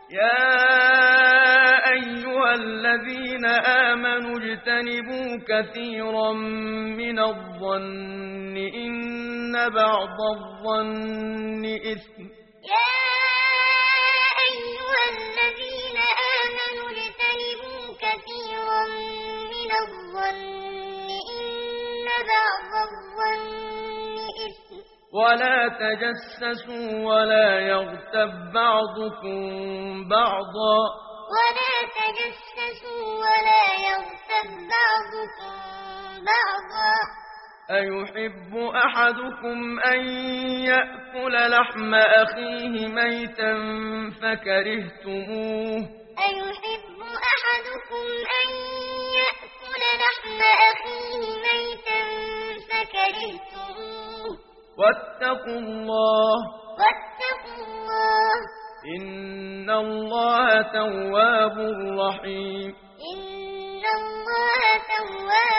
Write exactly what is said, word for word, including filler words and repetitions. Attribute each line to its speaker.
Speaker 1: يا أيها الذين آمنوا اجتنبوا كثيرا من الظن إن بعض الظن إثم
Speaker 2: يا أيها الذين آمنوا اجتنبوا كثيرا من الظن إن بعض الظن إثم
Speaker 1: ولا تجسسوا ولا يغتب بعضكم بعضا
Speaker 2: ولا تجسسوا ولا يغتب بعضكم بعضا
Speaker 1: أيحب أحدكم أن يأكل لحم أخيه ميتا فكرهتموه
Speaker 2: أيحب أحدكم أن يأكل لحم أخيه ميتا فكرهتموه
Speaker 1: واتقوا الله
Speaker 2: واتقوا الله
Speaker 1: إن الله تواب رحيم
Speaker 2: إن الله تواب